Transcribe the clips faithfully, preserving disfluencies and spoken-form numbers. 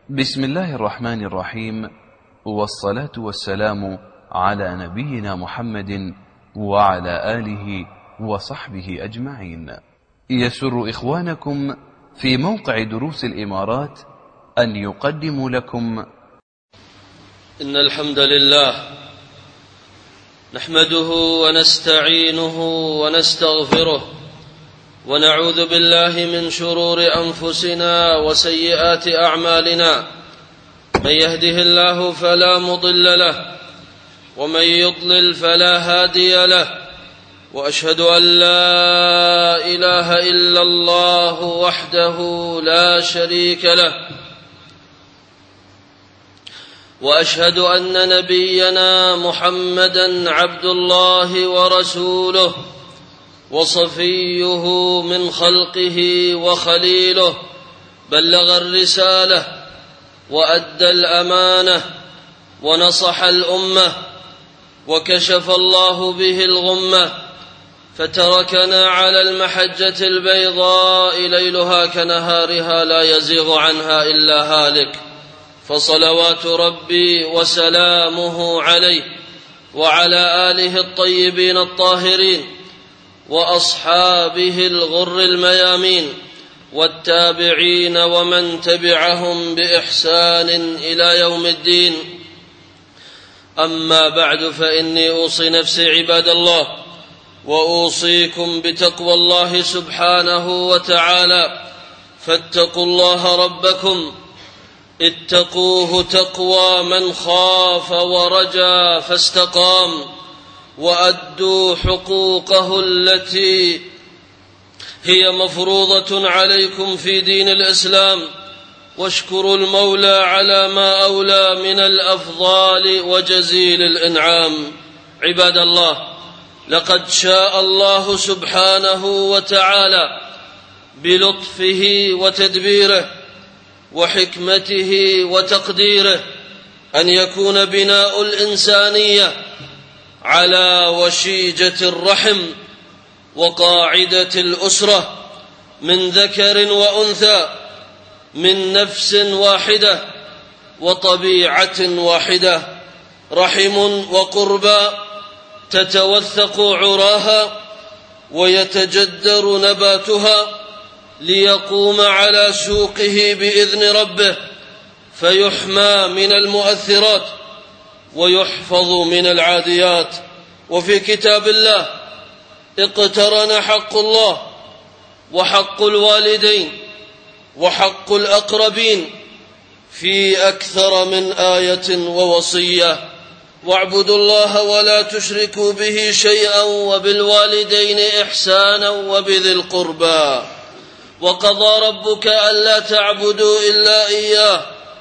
بسم الله الرحمن الرحيم، والصلاة والسلام على نبينا محمد وعلى آله وصحبه أجمعين. يسر إخوانكم في موقع دروس الإمارات أن يقدموا لكم إن الحمد لله نحمده ونستعينه ونستغفره ونعوذ بالله من شرور أنفسنا وسيئات أعمالنا، من يهده الله فلا مضل له ومن يضلل فلا هادي له، وأشهد أن لا إله إلا الله وحده لا شريك له، وأشهد أن نبينا محمدا عبد الله ورسوله وصفيه من خلقه وخليله، بلغ الرسالة وأدى الأمانة ونصح الأمة وكشف الله به الغمة، فتركنا على المحجة البيضاء ليلها كنهارها لا يزيغ عنها إلا هالك، فصلوات ربي وسلامه عليه وعلى آله الطيبين الطاهرين وأصحابه الغر الميامين والتابعين ومن تبعهم بإحسان إلى يوم الدين. أما بعد، فإني أوصي نفسي عباد الله وأوصيكم بتقوى الله سبحانه وتعالى، فاتقوا الله ربكم، اتقوه تقوى من خاف ورجا فاستقام، وأدوا حقوقه التي هي مفروضة عليكم في دين الإسلام، واشكروا المولى على ما أولى من الأفضال وجزيل الإنعام. عباد الله، لقد شاء الله سبحانه وتعالى بلطفه وتدبيره وحكمته وتقديره أن يكون بناء الإنسانية على وشيجة الرحم وقاعدة الأسرة من ذكر وأنثى، من نفس واحدة وطبيعة واحدة، رحم وقربى تتوثق عراها ويتجدر نباتها ليقوم على سوقه بإذن ربه، فيحمى من المؤثرات ويحفظ من العاديات. وفي كتاب الله اقترن حق الله وحق الوالدين وحق الأقربين في أكثر من آية ووصية: واعبدوا الله ولا تشركوا به شيئا وبالوالدين إحسانا وبذي القربى، وقضى ربك ألا تعبدوا إلا إياه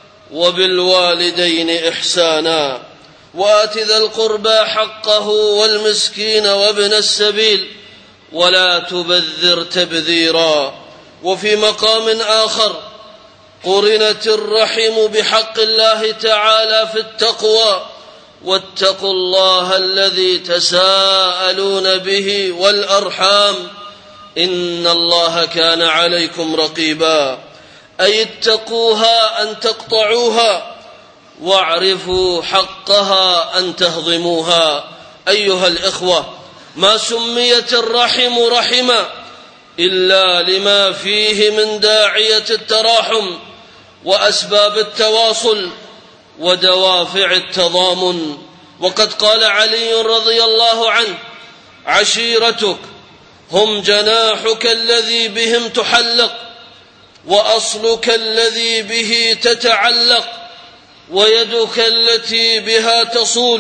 وبالوالدين إحسانا وآت ذا القربى حقه والمسكين وابن السبيل ولا تبذر تبذيرا. وفي مقام آخر قرنت الرحم بحق الله تعالى في التقوى: واتقوا الله الذي تساءلون به والأرحام إن الله كان عليكم رقيبا، أي اتقوها أن تقطعوها، واعرفوا حقها أن تهضموها. أيها الإخوة، ما سميت الرحم رحما إلا لما فيه من داعية التراحم وأسباب التواصل ودوافع التضامن. وقد قال علي رضي الله عنه: عشيرتك هم جناحك الذي بهم تحلق، وأصلك الذي به تتعلق، ويدك التي بها تصول،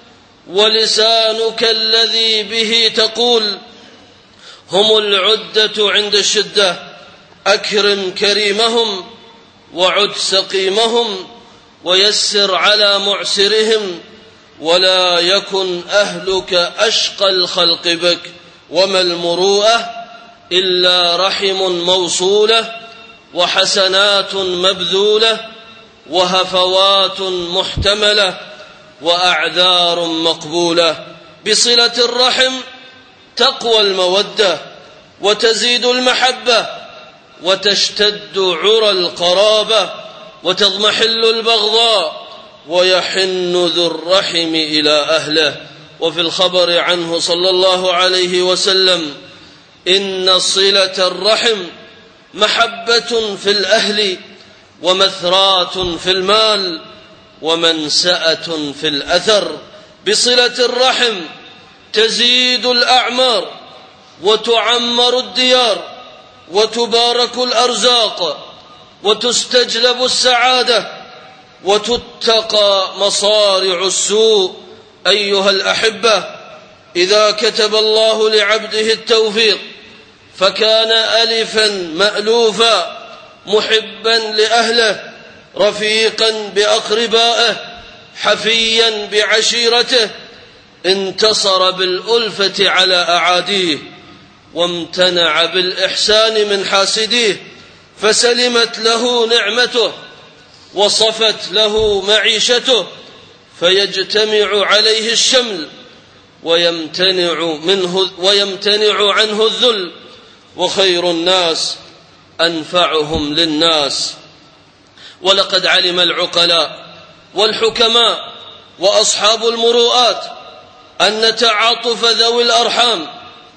ولسانك الذي به تقول. هم العدة عند الشدة، أكرم كريمهم وعد سقيمهم، ويسر على معسرهم، ولا يكن أهلك أشقى الخلق بك. وما المروءة إلا رحم موصولة، وحسنات مبذولة، وهفوات محتملة، وأعذار مقبولة. بصلة الرحم تقوى المودة وتزيد المحبة وتشتد عرى القرابة وتضمحل البغضاء ويحن ذو الرحم إلى أهله. وفي الخبر عنه صلى الله عليه وسلم: إن صلة الرحم محبة في الأهل ومثرات في المال ومنسأة في الأثر. بصلة الرحم تزيد الأعمار وتعمر الديار وتبارك الأرزاق وتستجلب السعادة وتتقى مصارع السوء. أيها الأحبة، إذا كتب الله لعبده التوفيق فكان ألفا مألوفا، محبا لأهله، رفيقا بأقربائه، حفيا بعشيرته، انتصر بالألفة على أعاديه وامتنع بالإحسان من حاسديه، فسلمت له نعمته وصفت له معيشته، فيجتمع عليه الشمل ويمتنع منه ويمتنع عنه الذل. وخير الناس أنفعهم للناس. ولقد علم العقلاء والحكماء وأصحاب المروءات أن تعاطف ذوي الأرحام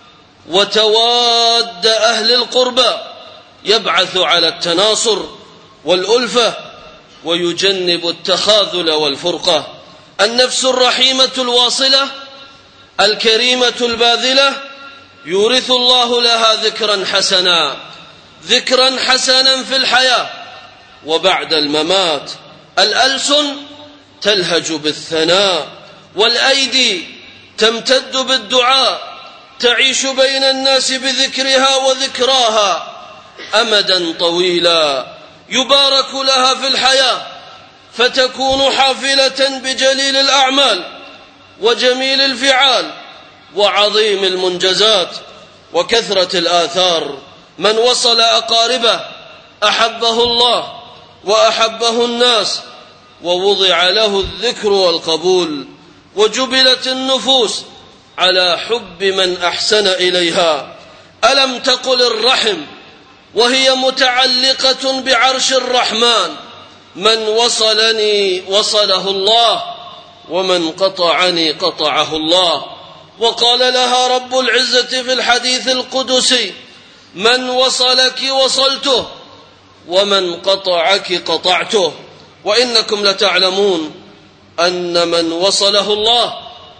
وتواد أهل القربى يبعث على التناصر والألفة ويجنب التخاذل والفرقة. النفس الرحيمة الواصلة الكريمة الباذلة يورث الله لها ذكرا حسنا، ذكرا حسنا في الحياة وبعد الممات. الألسن تلهج بالثناء والأيدي تمتد بالدعاء، تعيش بين الناس بذكرها وذكراها أمدا طويلا، يبارك لها في الحياة فتكون حافلة بجليل الأعمال وجميل الفعال وعظيم المنجزات وكثرة الآثار. من وصل أقاربه أحبه الله وأحبه الناس، ووضع له الذكر والقبول، وجبلت النفوس على حب من أحسن إليها. ألم تقل الرحم وهي متعلقة بعرش الرحمن: من وصلني وصله الله ومن قطعني قطعه الله. وقال لها رب العزة في الحديث القدسي: من وصلك وصلته ومن قطعك قطعته. وإنكم لتعلمون أن من وصله الله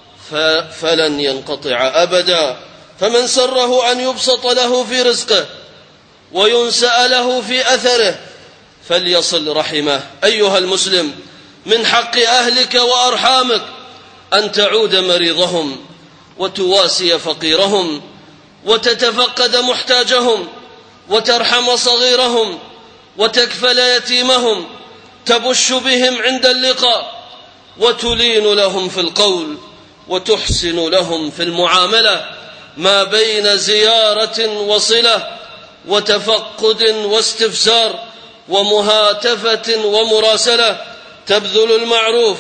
فلن ينقطع أبدا. فمن سره أن يبسط له في رزقه وينسأ له في أثره فليصل رحمه. أيها المسلم، من حق أهلك وأرحامك أن تعود مريضهم وتواسي فقيرهم وتتفقد محتاجهم وترحم صغيرهم وتكفل يتيمهم، تبش بهم عند اللقاء وتلين لهم في القول وتحسن لهم في المعاملة، ما بين زيارة وصلة وتفقد واستفسار ومهاتفة ومراسلة، تبذل المعروف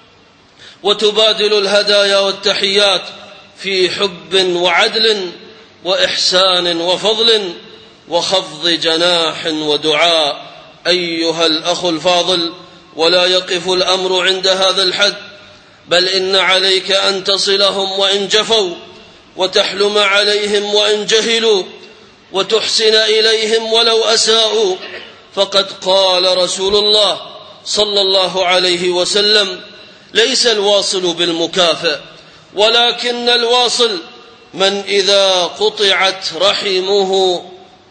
وتبادل الهدايا والتحيات في حب وعدل وإحسان وفضل وخفض جناح ودعاء. أيها الأخ الفاضل، ولا يقف الأمر عند هذا الحد، بل إن عليك أن تصلهم وإن جفوا، وتحلم عليهم وإن جهلوا، وتحسن إليهم ولو أساءوا. فقد قال رسول الله صلى الله عليه وسلم: ليس الواصل بالمكافئ، ولكن الواصل من إذا قطعت رحمه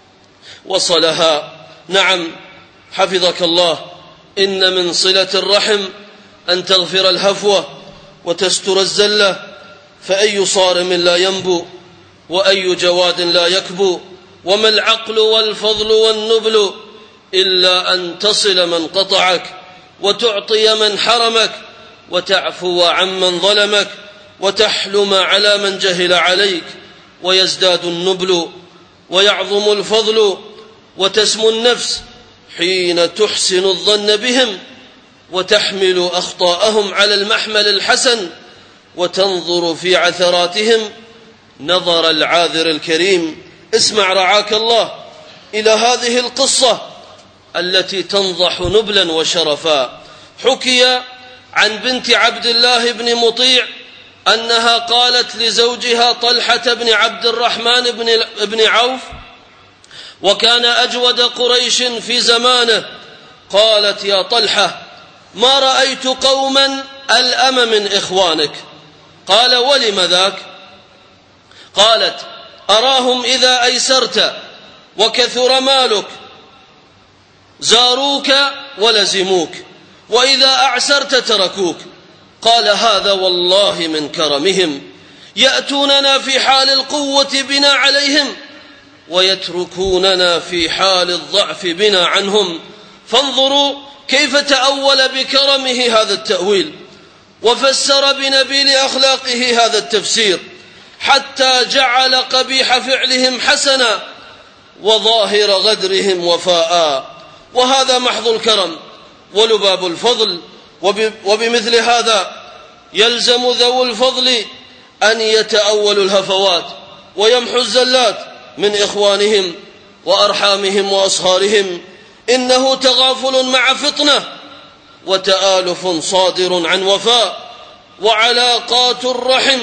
وصلها. نعم، حفظك الله، إن من صلة الرحم أن تغفر الهفوة وتستر الزلة، فأي صارم لا ينبو وأي جواد لا يكبو، وما العقل والفضل والنبل إلا أن تصل من قطعك وتعطي من حرمك وتعفو عمن ظلمك وتحلم على من جهل عليك، ويزداد النبل ويعظم الفضل وتسمو النفس حين تحسن الظن بهم وتحمل أخطاءهم على المحمل الحسن وتنظر في عثراتهم نظر العاذر الكريم. اسمع رعاك الله إلى هذه القصة التي تنضح نبلا وشرفا. حكي عن بنت عبد الله بن مطيع أنها قالت لزوجها طلحة بن عبد الرحمن بن عوف، وكان أجود قريش في زمانه، قالت: يا طلحة، ما رأيت قوما ألأم من إخوانك. قال: ولم ذاك؟ قالت: أراهم إذا أيسرت وكثر مالك زاروك ولزموك، وإذا أعسرت تركوك. قال: هذا والله من كرمهم، يأتوننا في حال القوة بنا عليهم، ويتركوننا في حال الضعف بنا عنهم. فانظروا كيف تأول بكرمه هذا التأويل، وفسر بنبيل أخلاقه هذا التفسير، حتى جعل قبيح فعلهم حسنا وظاهر غدرهم وفاء. وهذا محض الكرم ولباب الفضل. وبمثل هذا يلزم ذو الفضل أن يتأولوا الهفوات ويمحوا الزلات من إخوانهم وأرحامهم وأصهارهم. إنه تغافل مع فطنة، وتآلف صادر عن وفاء. وعلاقات الرحم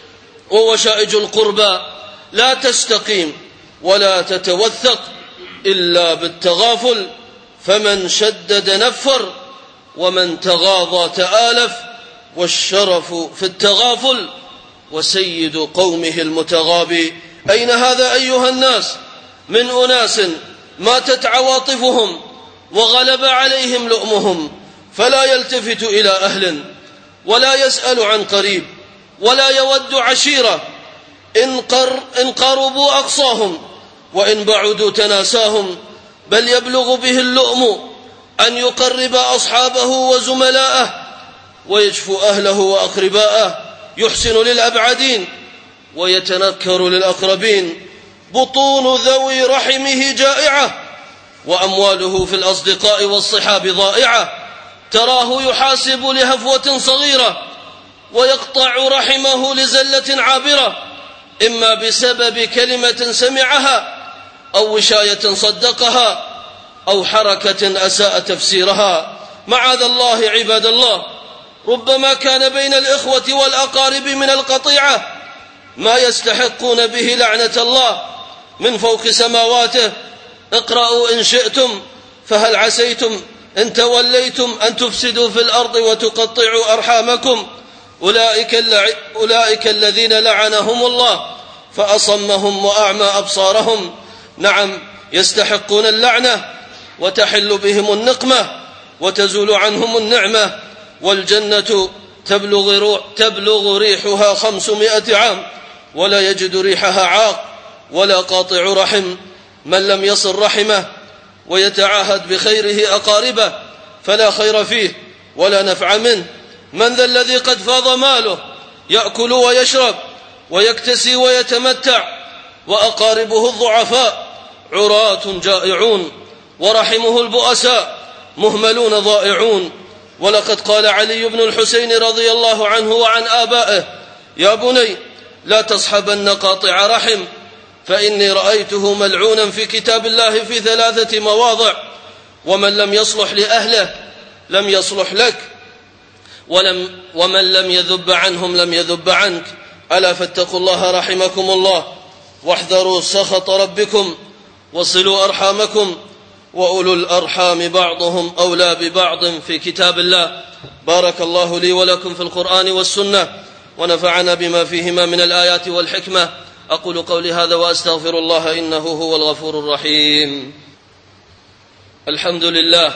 ووشائج القربى لا تستقيم ولا تتوثق إلا بالتغافل، فمن شدد نفر، ومن تغاضى تآلف. والشرف في التغافل، وسيد قومه المتغابي. أين هذا أيها الناس من أناس ماتت عواطفهم وغلب عليهم لؤمهم، فلا يلتفت إلى أهل، ولا يسأل عن قريب، ولا يود عشيرة، إن, قر إن قربوا أقصاهم، وإن بعدوا تناساهم، بل يبلغ به اللؤم أن يقرب أصحابه وزملاءه، ويجفو أهله وأقرباءه، يحسن للأبعدين ويتنكر للأقربين. بطون ذوي رحمه جائعة، وأمواله في الأصدقاء والصحاب ضائعة. تراه يحاسب لهفوة صغيرة، ويقطع رحمه لزلة عابرة، إما بسبب كلمة سمعها، أو وشاية صدقها، أو حركة أساء تفسيرها. معاذ الله عباد الله، ربما كان بين الإخوة والأقارب من القطيعة ما يستحقون به لعنة الله من فوق سماواته. اقرأوا إن شئتم، فهل عسيتم إن توليتم أن تفسدوا في الأرض وتقطعوا أرحامكم. أولئك, اللع... أولئك الذين لعنهم الله فأصمهم وأعمى أبصارهم. نعم، يستحقون اللعنة، وتحل بهم النقمة، وتزول عنهم النعمة. والجنة تبلغ, تبلغ ريحها خمسمائة عام ولا يجد ريحها عاق ولا قاطع رحم. من لم يصل رحمه ويتعاهد بخيره أقاربه فلا خير فيه ولا نفع منه. من ذا الذي قد فاض ماله يأكل ويشرب ويكتسي ويتمتع، وأقاربه الضعفاء عراة جائعون، ورحمه البؤساء مهملون ضائعون. ولقد قال علي بن الحسين رضي الله عنه وعن آبائه: يا بني، لا تصحبن قاطع رحم، فإني رأيته ملعونا في كتاب الله في ثلاثة مواضع: ومن لم يصلح لأهله لم يصلح لك، ولم ومن لم يذب عنهم لم يذب عنك. ألا فاتقوا الله رحمكم الله، واحذروا سخط ربكم، وصلوا أرحامكم، وأولو الأرحام بعضهم أولى ببعض في كتاب الله. بارك الله لي ولكم في القرآن والسنة، ونفعنا بما فيهما من الآيات والحكمة. أقول قولي هذا وأستغفر الله، إنه هو الغفور الرحيم. الحمد لله،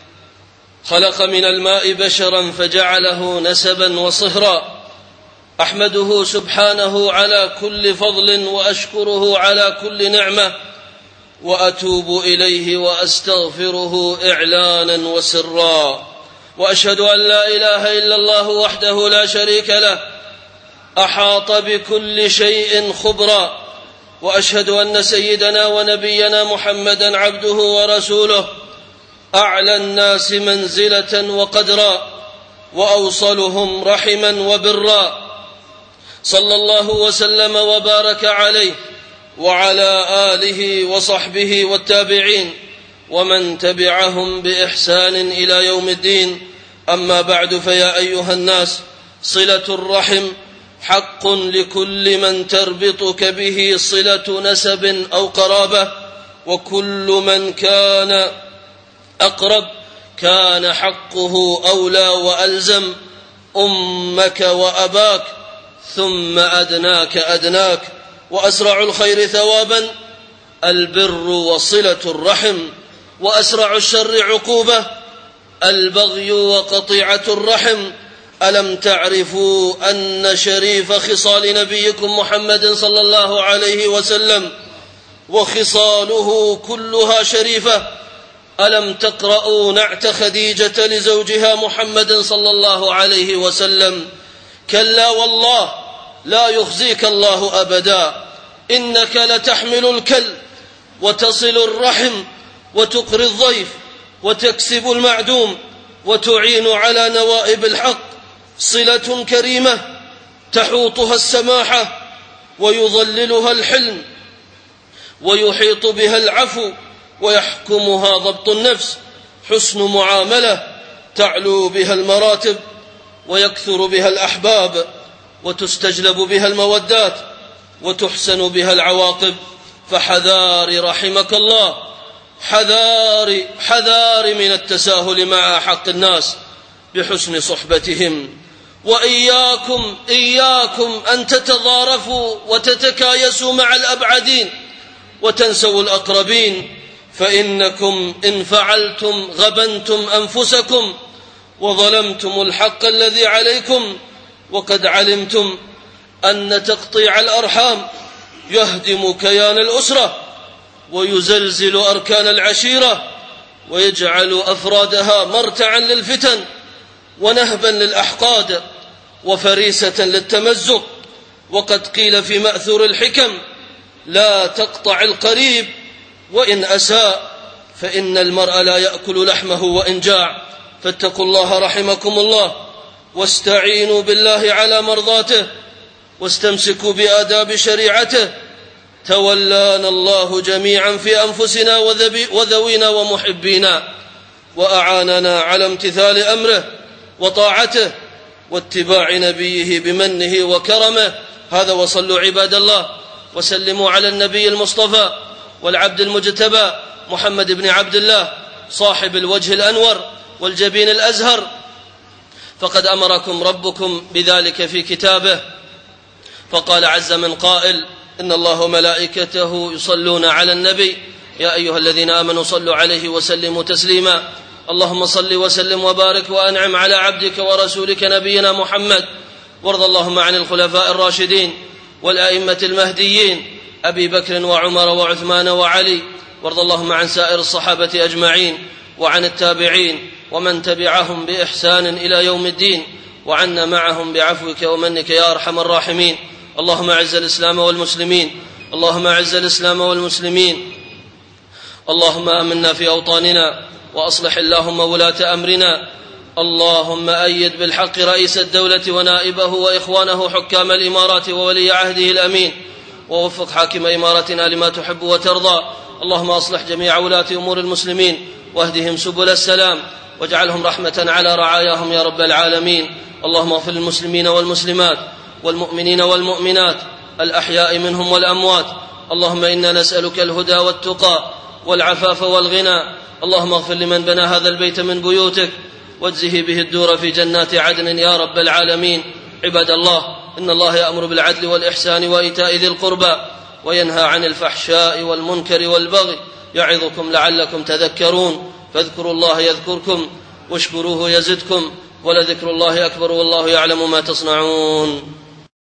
خلق من الماء بشرا فجعله نسبا وصهرا. أحمده سبحانه على كل فضل، وأشكره على كل نعمة، وأتوب إليه وأستغفره إعلانا وسرا. وأشهد أن لا إله إلا الله وحده لا شريك له، أحاط بكل شيء خبرا. وأشهد أن سيدنا ونبينا محمدا عبده ورسوله، أعلى الناس منزلة وقدرا، وأوصلهم رحما وبرا. صلى الله وسلم وبارك عليه وعلى آله وصحبه والتابعين ومن تبعهم بإحسان إلى يوم الدين. أما بعد، فيا أيها الناس، صلة الرحم حق لكل من تربطك به صلة نسب أو قرابة، وكل من كان أقرب كان حقه أولى وألزم. أمك وأباك، ثم أدناك أدناك، وأسرع الخير ثوابا البر وصلة الرحم، وأسرع الشر عقوبة البغي وقطيعة الرحم. ألم تعرفوا أن شريف خصال نبيكم محمد صلى الله عليه وسلم وخصاله كلها شريفة؟ ألم تقرأوا نعت خديجة لزوجها محمد صلى الله عليه وسلم؟ كلا والله لا يخزيك الله أبدا، إنك لتحمل الكل وتصل الرحم وتقري الضيف وتكسب المعدوم وتعين على نوائب الحق. صلة كريمة تحوطها السماحة ويظللها الحلم ويحيط بها العفو ويحكمها ضبط النفس. حسن معاملة تعلو بها المراتب ويكثر بها الأحباب وتستجلب بها المودات وتحسن بها العواقب. فحذار رحمك الله، حذار حذار من التساهل مع حق الناس بحسن صحبتهم. وإياكم إياكم أن تتضارفوا وتتكايسوا مع الأبعدين وتنسوا الأقربين، فإنكم إن فعلتم غبنتم أنفسكم وظلمتم الحق الذي عليكم. وقد علمتم أن تقطيع الأرحام يهدم كيان الأسرة ويزلزل أركان العشيرة ويجعل أفرادها مرتعا للفتن ونهبا للأحقاد وفريسة للتمزق. وقد قيل في مأثور الحكم: لا تقطع القريب وإن أساء، فإن المرء لا يأكل لحمه وإن جاع. فاتقوا الله رحمكم الله، واستعينوا بالله على مرضاته، واستمسكوا بآداب شريعته. تولانا الله جميعا في أنفسنا وذوينا ومحبينا، وأعاننا على امتثال أمره وطاعته واتباع نبيه بمنه وكرمه. هذا، وصلوا عباد الله وسلموا على النبي المصطفى والعبد المجتبى محمد بن عبد الله صاحب الوجه الأنور والجبين الأزهر، فقد أمركم ربكم بذلك في كتابه، فقال عز من قائل: إن الله وملائكته يصلون على النبي يا أيها الذين آمنوا صلوا عليه وسلموا تسليما. اللهم صل وسلم وبارك وأنعم على عبدك ورسولك نبينا محمد، وارض اللهم عن الخلفاء الراشدين والأئمة المهديين أبي بكر وعمر وعثمان وعلي، وارض اللهم عن سائر الصحابة أجمعين وعن التابعين ومن تبعهم بإحسان إلى يوم الدين، وعنا معهم بعفوك ومنك يا أرحم الراحمين. اللهم أعز الإسلام والمسلمين، اللهم أعز الإسلام والمسلمين، اللهم آمنا في أوطاننا، وأصلح اللهم ولاة أمرنا. اللهم أيد بالحق رئيس الدولة ونائبه وإخوانه حكام الإمارات وولي عهده الأمين، ووفق حاكم إمارتنا لما تحب وترضى. اللهم أصلح جميع ولاة أمور المسلمين واهدهم سبل السلام، واجعلهم رحمة على رعاياهم يا رب العالمين. اللهم اغفر للمسلمين والمسلمات والمؤمنين والمؤمنات الأحياء منهم والأموات. اللهم إنا نسألك الهدى والتقى والعفاف والغنى. اللهم اغفر لمن بنى هذا البيت من بيوتك، واجزه به الدور في جنات عدن يا رب العالمين. عباد الله، إن الله يأمر بالعدل والإحسان وإيتاء ذي القربى، وينهى عن الفحشاء والمنكر والبغي، يعظكم لعلكم تذكرون. فاذكروا الله يذكركم، واشكروه يزدكم، ولذكر الله أكبر، والله يعلم ما تصنعون.